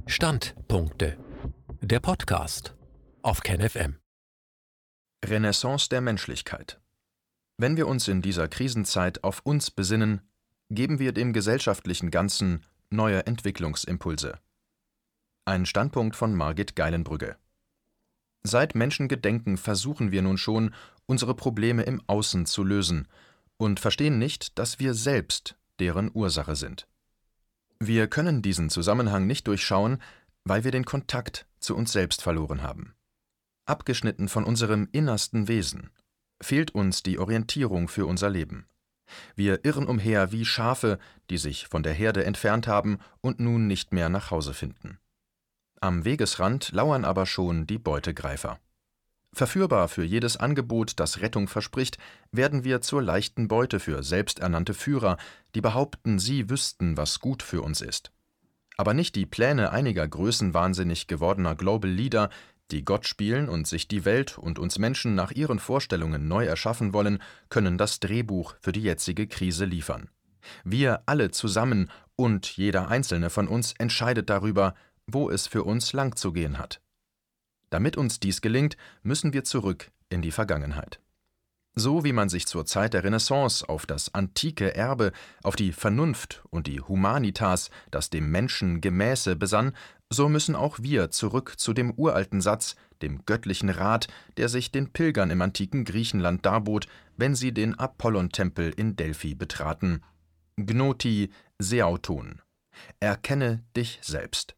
Standpunkte. Der Podcast auf KenFM. Renaissance der Menschlichkeit. Wenn wir uns in dieser Krisenzeit auf uns besinnen, geben wir dem gesellschaftlichen Ganzen neue Entwicklungsimpulse. Ein Standpunkt von Margit Geilenbrügge. Seit Menschengedenken versuchen wir nun schon, unsere Probleme im Außen zu lösen und verstehen nicht, dass wir selbst deren Ursache sind. Wir können diesen Zusammenhang nicht durchschauen, weil wir den Kontakt zu uns selbst verloren haben. Abgeschnitten von unserem innersten Wesen fehlt uns die Orientierung für unser Leben. Wir irren umher wie Schafe, die sich von der Herde entfernt haben und nun nicht mehr nach Hause finden. Am Wegesrand lauern aber schon die Beutegreifer. Verführbar für jedes Angebot, das Rettung verspricht, werden wir zur leichten Beute für selbsternannte Führer, die behaupten, sie wüssten, was gut für uns ist. Aber nicht die Pläne einiger größenwahnsinnig gewordener Global Leader, die Gott spielen und sich die Welt und uns Menschen nach ihren Vorstellungen neu erschaffen wollen, können das Drehbuch für die jetzige Krise liefern. Wir alle zusammen und jeder einzelne von uns entscheidet darüber, wo es für uns lang zu gehen hat. Damit uns dies gelingt, müssen wir zurück in die Vergangenheit. So wie man sich zur Zeit der Renaissance auf das antike Erbe, auf die Vernunft und die Humanitas, das dem Menschen gemäße, besann, so müssen auch wir zurück zu dem uralten Satz, dem göttlichen Rat, der sich den Pilgern im antiken Griechenland darbot, wenn sie den Apollontempel in Delphi betraten. Gnoti seauton. Erkenne dich selbst.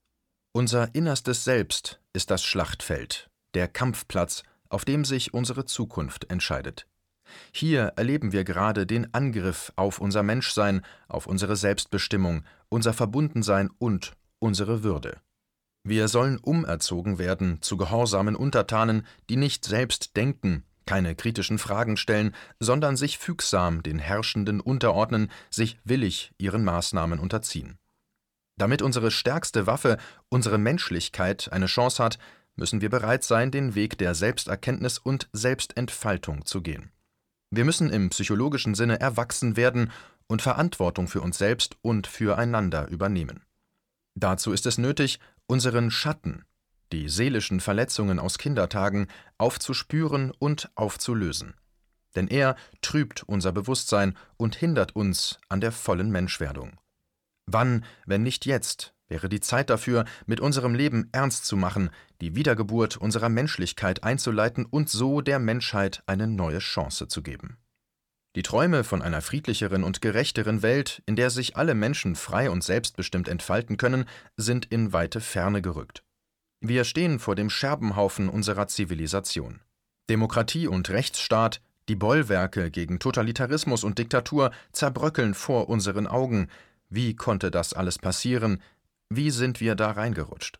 Unser innerstes Selbst ist das Schlachtfeld, der Kampfplatz, auf dem sich unsere Zukunft entscheidet. Hier erleben wir gerade den Angriff auf unser Menschsein, auf unsere Selbstbestimmung, unser Verbundensein und unsere Würde. Wir sollen umerzogen werden zu gehorsamen Untertanen, die nicht selbst denken, keine kritischen Fragen stellen, sondern sich fügsam den Herrschenden unterordnen, sich willig ihren Maßnahmen unterziehen. Damit unsere stärkste Waffe, unsere Menschlichkeit, eine Chance hat, müssen wir bereit sein, den Weg der Selbsterkenntnis und Selbstentfaltung zu gehen. Wir müssen im psychologischen Sinne erwachsen werden und Verantwortung für uns selbst und füreinander übernehmen. Dazu ist es nötig, unseren Schatten, die seelischen Verletzungen aus Kindertagen, aufzuspüren und aufzulösen. Denn er trübt unser Bewusstsein und hindert uns an der vollen Menschwerdung. Wann, wenn nicht jetzt, wäre die Zeit dafür, mit unserem Leben ernst zu machen, die Wiedergeburt unserer Menschlichkeit einzuleiten und so der Menschheit eine neue Chance zu geben. Die Träume von einer friedlicheren und gerechteren Welt, in der sich alle Menschen frei und selbstbestimmt entfalten können, sind in weite Ferne gerückt. Wir stehen vor dem Scherbenhaufen unserer Zivilisation. Demokratie und Rechtsstaat, die Bollwerke gegen Totalitarismus und Diktatur, zerbröckeln vor unseren Augen. Wie konnte das alles passieren? Wie sind wir da reingerutscht?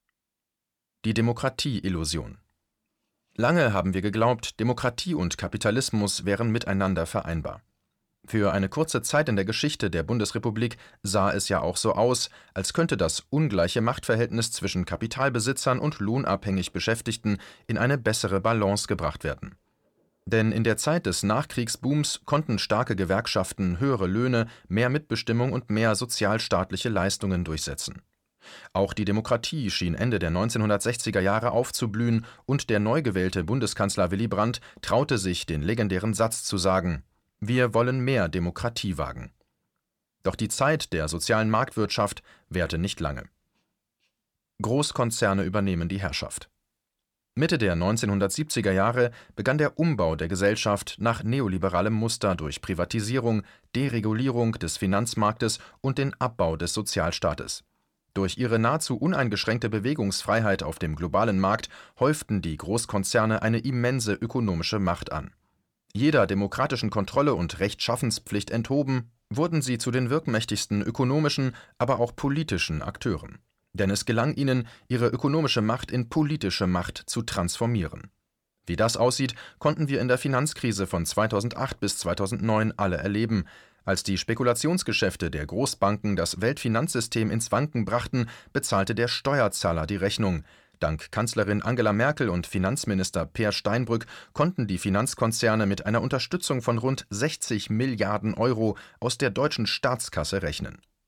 Die Demokratie-Illusion. Lange haben wir geglaubt, Demokratie und Kapitalismus wären miteinander vereinbar. Für eine kurze Zeit in der Geschichte der Bundesrepublik sah es ja auch so aus, als könnte das ungleiche Machtverhältnis zwischen Kapitalbesitzern und lohnabhängig Beschäftigten in eine bessere Balance gebracht werden. Denn in der Zeit des Nachkriegsbooms konnten starke Gewerkschaften höhere Löhne, mehr Mitbestimmung und mehr sozialstaatliche Leistungen durchsetzen. Auch die Demokratie schien Ende der 1960er Jahre aufzublühen und der neu gewählte Bundeskanzler Willy Brandt traute sich, den legendären Satz zu sagen: Wir wollen mehr Demokratie wagen. Doch die Zeit der sozialen Marktwirtschaft währte nicht lange. Großkonzerne übernehmen die Herrschaft. Mitte der 1970er Jahre begann der Umbau der Gesellschaft nach neoliberalem Muster durch Privatisierung, Deregulierung des Finanzmarktes und den Abbau des Sozialstaates. Durch ihre nahezu uneingeschränkte Bewegungsfreiheit auf dem globalen Markt häuften die Großkonzerne eine immense ökonomische Macht an. Jeder demokratischen Kontrolle und Rechtschaffenspflicht enthoben, wurden sie zu den wirkmächtigsten ökonomischen, aber auch politischen Akteuren. Denn es gelang ihnen, ihre ökonomische Macht in politische Macht zu transformieren. Wie das aussieht, konnten wir in der Finanzkrise von 2008 bis 2009 alle erleben. Als die Spekulationsgeschäfte der Großbanken das Weltfinanzsystem ins Wanken brachten, bezahlte der Steuerzahler die Rechnung. Dank Kanzlerin Angela Merkel und Finanzminister Peer Steinbrück konnten die Finanzkonzerne mit einer Unterstützung von rund 60 Milliarden Euro aus der deutschen Staatskasse rechnen.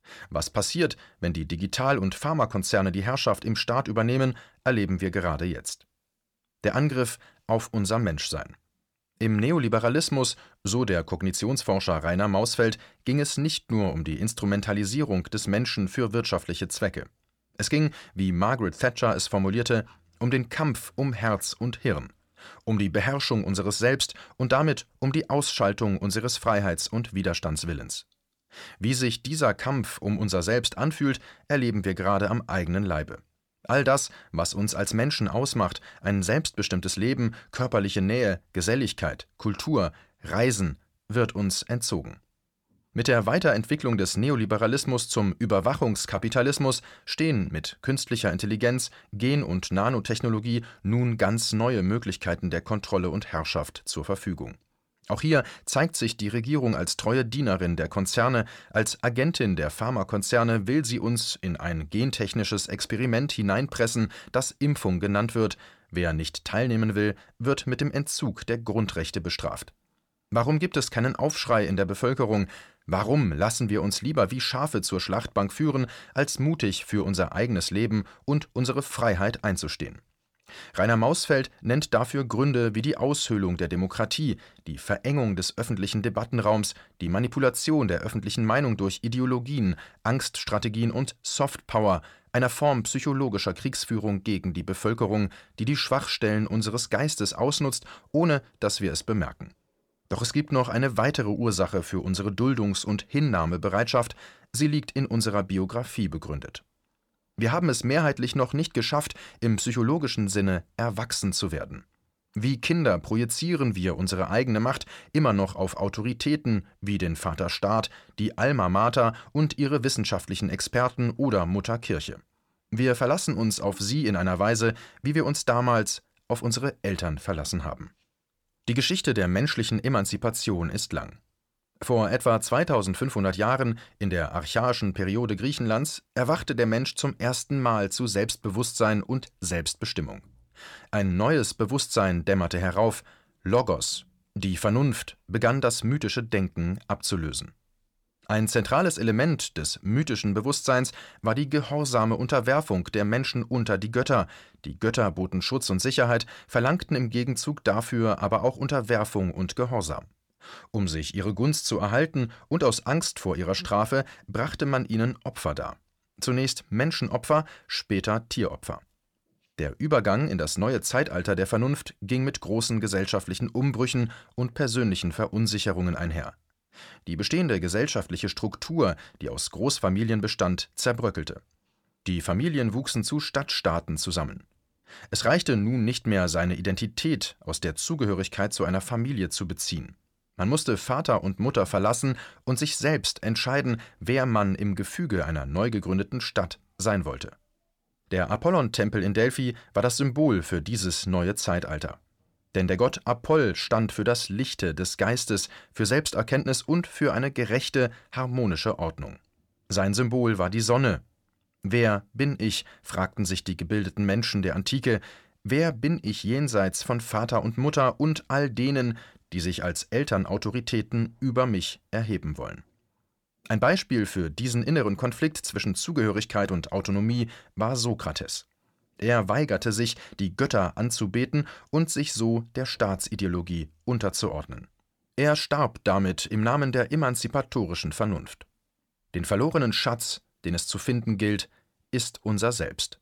Was passiert, wenn die Digital- und Pharmakonzerne die Herrschaft im Staat übernehmen, erleben wir gerade jetzt. Der Angriff auf unser Menschsein. Im Neoliberalismus, so der Kognitionsforscher Rainer Mausfeld, ging es nicht nur um die Instrumentalisierung des Menschen für wirtschaftliche Zwecke. Es ging, wie Margaret Thatcher es formulierte, um den Kampf um Herz und Hirn, um die Beherrschung unseres Selbst und damit um die Ausschaltung unseres Freiheits- und Widerstandswillens. Wie sich dieser Kampf um unser Selbst anfühlt, erleben wir gerade am eigenen Leibe. All das, was uns als Menschen ausmacht, ein selbstbestimmtes Leben, körperliche Nähe, Geselligkeit, Kultur, Reisen, wird uns entzogen. Mit der Weiterentwicklung des Neoliberalismus zum Überwachungskapitalismus stehen mit künstlicher Intelligenz, Gen- und Nanotechnologie nun ganz neue Möglichkeiten der Kontrolle und Herrschaft zur Verfügung. Auch hier zeigt sich die Regierung als treue Dienerin der Konzerne, als Agentin der Pharmakonzerne will sie uns in ein gentechnisches Experiment hineinpressen, das Impfung genannt wird. Wer nicht teilnehmen will, wird mit dem Entzug der Grundrechte bestraft. Warum gibt es keinen Aufschrei in der Bevölkerung? Warum lassen wir uns lieber wie Schafe zur Schlachtbank führen, als mutig für unser eigenes Leben und unsere Freiheit einzustehen? Rainer Mausfeld nennt dafür Gründe wie die Aushöhlung der Demokratie, die Verengung des öffentlichen Debattenraums, die Manipulation der öffentlichen Meinung durch Ideologien, Angststrategien und Softpower, einer Form psychologischer Kriegsführung gegen die Bevölkerung, die die Schwachstellen unseres Geistes ausnutzt, ohne dass wir es bemerken. Doch es gibt noch eine weitere Ursache für unsere Duldungs- und Hinnahmebereitschaft, sie liegt in unserer Biografie begründet. Wir haben es mehrheitlich noch nicht geschafft, im psychologischen Sinne erwachsen zu werden. Wie Kinder projizieren wir unsere eigene Macht immer noch auf Autoritäten wie den Vater Staat, die Alma Mater und ihre wissenschaftlichen Experten oder Mutter Kirche. Wir verlassen uns auf sie in einer Weise, wie wir uns damals auf unsere Eltern verlassen haben. Die Geschichte der menschlichen Emanzipation ist lang. Vor etwa 2500 Jahren, in der archaischen Periode Griechenlands, erwachte der Mensch zum ersten Mal zu Selbstbewusstsein und Selbstbestimmung. Ein neues Bewusstsein dämmerte herauf, Logos, die Vernunft, begann das mythische Denken abzulösen. Ein zentrales Element des mythischen Bewusstseins war die gehorsame Unterwerfung der Menschen unter die Götter. Die Götter boten Schutz und Sicherheit, verlangten im Gegenzug dafür aber auch Unterwerfung und Gehorsam. Um sich ihre Gunst zu erhalten und aus Angst vor ihrer Strafe, brachte man ihnen Opfer dar. Zunächst Menschenopfer, später Tieropfer. Der Übergang in das neue Zeitalter der Vernunft ging mit großen gesellschaftlichen Umbrüchen und persönlichen Verunsicherungen einher. Die bestehende gesellschaftliche Struktur, die aus Großfamilien bestand, zerbröckelte. Die Familien wuchsen zu Stadtstaaten zusammen. Es reichte nun nicht mehr, seine Identität aus der Zugehörigkeit zu einer Familie zu beziehen. Man musste Vater und Mutter verlassen und sich selbst entscheiden, wer man im Gefüge einer neu gegründeten Stadt sein wollte. Der Apollon-Tempel in Delphi war das Symbol für dieses neue Zeitalter. Denn der Gott Apoll stand für das Lichte des Geistes, für Selbsterkenntnis und für eine gerechte, harmonische Ordnung. Sein Symbol war die Sonne. Wer bin ich, fragten sich die gebildeten Menschen der Antike, wer bin ich jenseits von Vater und Mutter und all denen, die sich als Elternautoritäten über mich erheben wollen? Ein Beispiel für diesen inneren Konflikt zwischen Zugehörigkeit und Autonomie war Sokrates. Er weigerte sich, die Götter anzubeten und sich so der Staatsideologie unterzuordnen. Er starb damit im Namen der emanzipatorischen Vernunft. Den verlorenen Schatz, den es zu finden gilt, ist unser Selbst.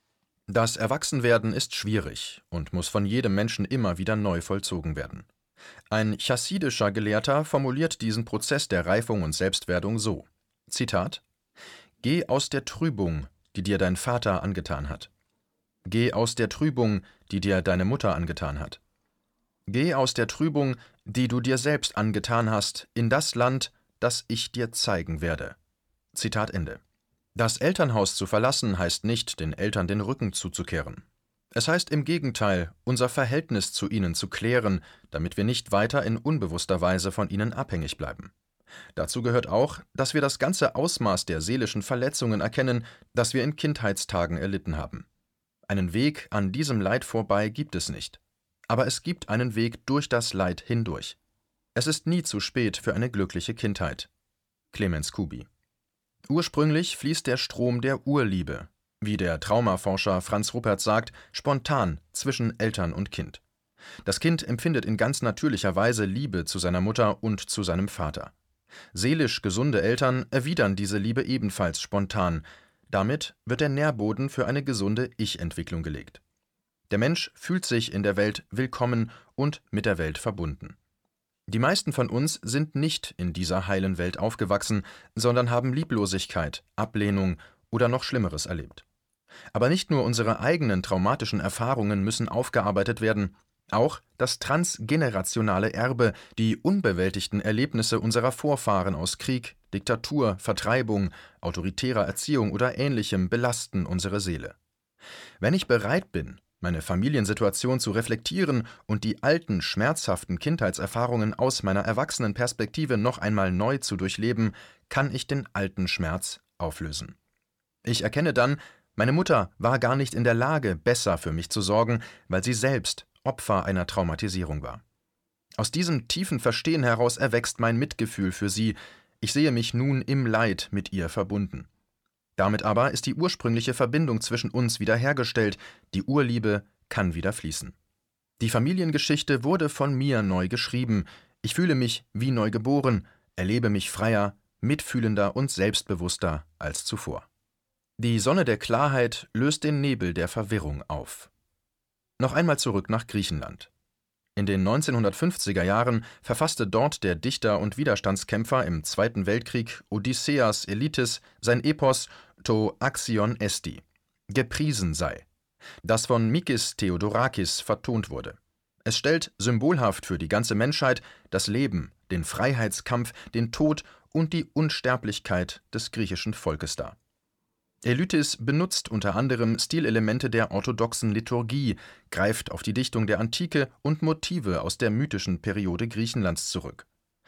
Das Erwachsenwerden ist schwierig und muss von jedem Menschen immer wieder neu vollzogen werden. Ein chassidischer Gelehrter formuliert diesen Prozess der Reifung und Selbstwerdung so: Zitat: Geh aus der Trübung, die dir dein Vater angetan hat. Geh aus der Trübung, die dir deine Mutter angetan hat. Geh aus der Trübung, die du dir selbst angetan hast, in das Land, das ich dir zeigen werde. Zitat Ende. Das Elternhaus zu verlassen heißt nicht, den Eltern den Rücken zuzukehren. Es heißt im Gegenteil, unser Verhältnis zu ihnen zu klären, damit wir nicht weiter in unbewusster Weise von ihnen abhängig bleiben. Dazu gehört auch, dass wir das ganze Ausmaß der seelischen Verletzungen erkennen, das wir in Kindheitstagen erlitten haben. Einen Weg an diesem Leid vorbei gibt es nicht. Aber es gibt einen Weg durch das Leid hindurch. Es ist nie zu spät für eine glückliche Kindheit. Clemens Kubi. Ursprünglich fließt der Strom der Urliebe, wie der Traumaforscher Franz Ruppert sagt, spontan zwischen Eltern und Kind. Das Kind empfindet in ganz natürlicher Weise Liebe zu seiner Mutter und zu seinem Vater. Seelisch gesunde Eltern erwidern diese Liebe ebenfalls spontan. Damit wird der Nährboden für eine gesunde Ich-Entwicklung gelegt. Der Mensch fühlt sich in der Welt willkommen und mit der Welt verbunden. Die meisten von uns sind nicht in dieser heilen Welt aufgewachsen, sondern haben Lieblosigkeit, Ablehnung oder noch Schlimmeres erlebt. Aber nicht nur unsere eigenen traumatischen Erfahrungen müssen aufgearbeitet werden, auch das transgenerationale Erbe, die unbewältigten Erlebnisse unserer Vorfahren aus Krieg, Diktatur, Vertreibung, autoritärer Erziehung oder Ähnlichem belasten unsere Seele. Wenn ich bereit bin, meine Familiensituation zu reflektieren und die alten, schmerzhaften Kindheitserfahrungen aus meiner Erwachsenenperspektive noch einmal neu zu durchleben, kann ich den alten Schmerz auflösen. Ich erkenne dann, meine Mutter war gar nicht in der Lage, besser für mich zu sorgen, weil sie selbst Opfer einer Traumatisierung war. Aus diesem tiefen Verstehen heraus erwächst mein Mitgefühl für sie. Ich sehe mich nun im Leid mit ihr verbunden. Damit aber ist die ursprüngliche Verbindung zwischen uns wiederhergestellt, die Urliebe kann wieder fließen. Die Familiengeschichte wurde von mir neu geschrieben. Ich fühle mich wie neu geboren, erlebe mich freier, mitfühlender und selbstbewusster als zuvor. Die Sonne der Klarheit löst den Nebel der Verwirrung auf. Noch einmal zurück nach Griechenland. In den 1950er Jahren verfasste dort der Dichter und Widerstandskämpfer im Zweiten Weltkrieg Odysseas Elytis sein Epos To Axion Esti, gepriesen sei, das von Mikis Theodorakis vertont wurde. Es stellt symbolhaft für die ganze Menschheit das Leben, den Freiheitskampf, den Tod und die Unsterblichkeit des griechischen Volkes dar. Elytis benutzt unter anderem Stilelemente der orthodoxen Liturgie, greift auf die Dichtung der Antike und Motive aus der mythischen Periode Griechenlands zurück.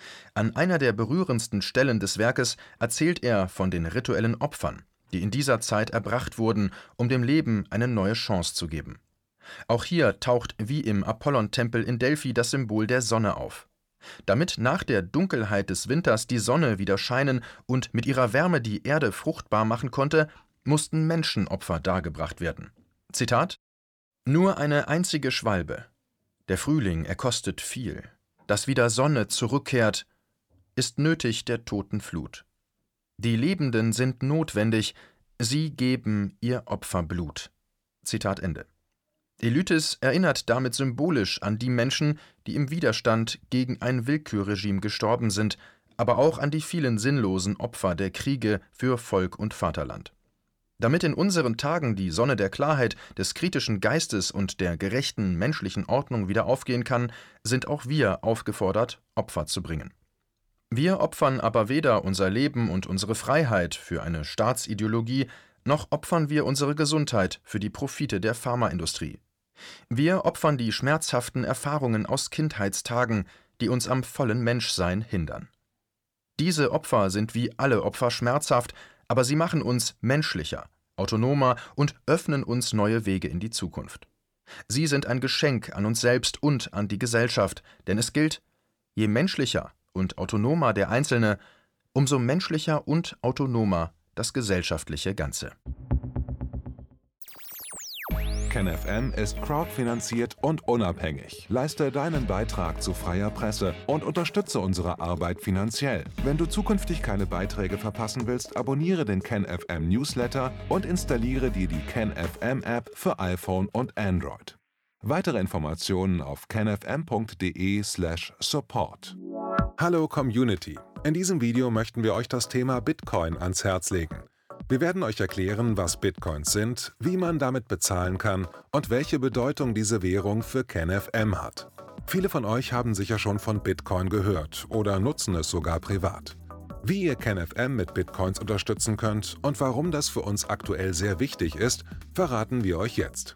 An einer der berührendsten Stellen des Werkes erzählt er von den rituellen Opfern, die in dieser Zeit erbracht wurden, um dem Leben eine neue Chance zu geben. Auch hier taucht wie im Apollontempel in Delphi das Symbol der Sonne auf. Damit nach der Dunkelheit des Winters die Sonne wieder scheinen und mit ihrer Wärme die Erde fruchtbar machen konnte, mussten Menschenopfer dargebracht werden. Zitat: Nur eine einzige Schwalbe, der Frühling erkostet viel, dass wieder Sonne zurückkehrt, ist nötig der toten Flut. Die Lebenden sind notwendig, sie geben ihr Opferblut. Zitat Ende. Elytis erinnert damit symbolisch an die Menschen, die im Widerstand gegen ein Willkürregime gestorben sind, aber auch an die vielen sinnlosen Opfer der Kriege für Volk und Vaterland. Damit in unseren Tagen die Sonne der Klarheit, des kritischen Geistes und der gerechten menschlichen Ordnung wieder aufgehen kann, sind auch wir aufgefordert, Opfer zu bringen. Wir opfern aber weder unser Leben und unsere Freiheit für eine Staatsideologie, noch opfern wir unsere Gesundheit für die Profite der Pharmaindustrie. Wir opfern die schmerzhaften Erfahrungen aus Kindheitstagen, die uns am vollen Menschsein hindern. Diese Opfer sind wie alle Opfer schmerzhaft, aber sie machen uns menschlicher, autonomer und öffnen uns neue Wege in die Zukunft. Sie sind ein Geschenk an uns selbst und an die Gesellschaft, denn es gilt, je menschlicher und autonomer der Einzelne, umso menschlicher und autonomer das gesellschaftliche Ganze. KenFM ist crowdfinanziert und unabhängig. Leiste deinen Beitrag zu freier Presse und unterstütze unsere Arbeit finanziell. Wenn du zukünftig keine Beiträge verpassen willst, abonniere den KenFM Newsletter und installiere dir die KenFM App für iPhone und Android. Weitere Informationen auf kenfm.de/support. Hallo Community! In diesem Video möchten wir euch das Thema Bitcoin ans Herz legen. Wir werden euch erklären, was Bitcoins sind, wie man damit bezahlen kann und welche Bedeutung diese Währung für KenFM hat. Viele von euch haben sicher schon von Bitcoin gehört oder nutzen es sogar privat. Wie ihr KenFM mit Bitcoins unterstützen könnt und warum das für uns aktuell sehr wichtig ist, verraten wir euch jetzt.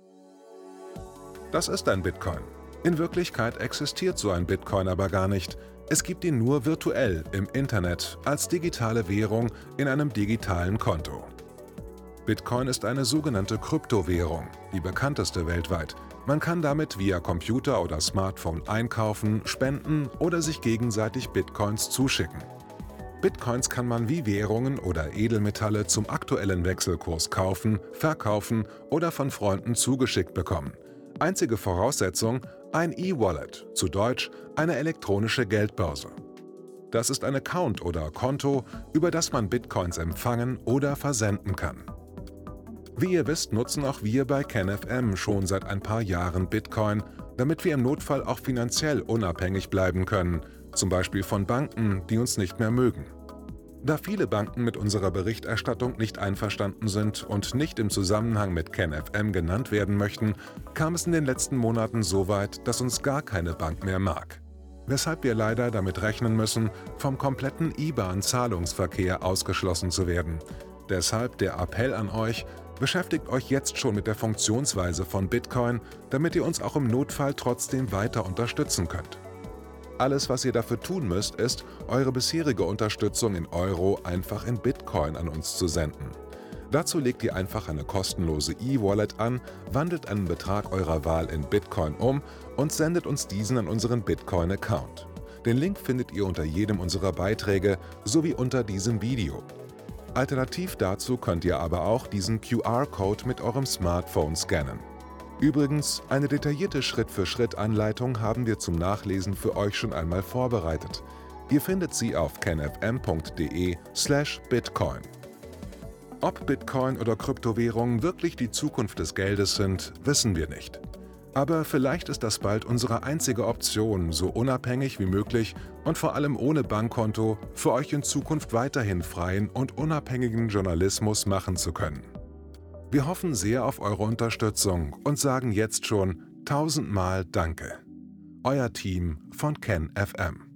Das ist ein Bitcoin. In Wirklichkeit existiert so ein Bitcoin aber gar nicht. Es gibt ihn nur virtuell im Internet als digitale Währung in einem digitalen Konto. Bitcoin ist eine sogenannte Kryptowährung, die bekannteste weltweit. Man kann damit via Computer oder Smartphone einkaufen, spenden oder sich gegenseitig Bitcoins zuschicken. Bitcoins kann man wie Währungen oder Edelmetalle zum aktuellen Wechselkurs kaufen, verkaufen oder von Freunden zugeschickt bekommen. Einzige Voraussetzung: ein E-Wallet, zu Deutsch eine elektronische Geldbörse. Das ist ein Account oder Konto, über das man Bitcoins empfangen oder versenden kann. Wie ihr wisst, nutzen auch wir bei KenFM schon seit ein paar Jahren Bitcoin, damit wir im Notfall auch finanziell unabhängig bleiben können, zum Beispiel von Banken, die uns nicht mehr mögen. Da viele Banken mit unserer Berichterstattung nicht einverstanden sind und nicht im Zusammenhang mit KenFM genannt werden möchten, kam es in den letzten Monaten so weit, dass uns gar keine Bank mehr mag. Weshalb wir leider damit rechnen müssen, vom kompletten IBAN-Zahlungsverkehr ausgeschlossen zu werden. Deshalb der Appell an euch: Beschäftigt euch jetzt schon mit der Funktionsweise von Bitcoin, damit ihr uns auch im Notfall trotzdem weiter unterstützen könnt. Alles, was ihr dafür tun müsst, ist, eure bisherige Unterstützung in Euro einfach in Bitcoin an uns zu senden. Dazu legt ihr einfach eine kostenlose E-Wallet an, wandelt einen Betrag eurer Wahl in Bitcoin um und sendet uns diesen an unseren Bitcoin-Account. Den Link findet ihr unter jedem unserer Beiträge sowie unter diesem Video. Alternativ dazu könnt ihr aber auch diesen QR-Code mit eurem Smartphone scannen. Übrigens, eine detaillierte Schritt-für-Schritt-Anleitung haben wir zum Nachlesen für euch schon einmal vorbereitet. Ihr findet sie auf kenfm.de/bitcoin. Ob Bitcoin oder Kryptowährungen wirklich die Zukunft des Geldes sind, wissen wir nicht. Aber vielleicht ist das bald unsere einzige Option, so unabhängig wie möglich und vor allem ohne Bankkonto für euch in Zukunft weiterhin freien und unabhängigen Journalismus machen zu können. Wir hoffen sehr auf eure Unterstützung und sagen jetzt schon 1000-mal Danke. Euer Team von KenFM.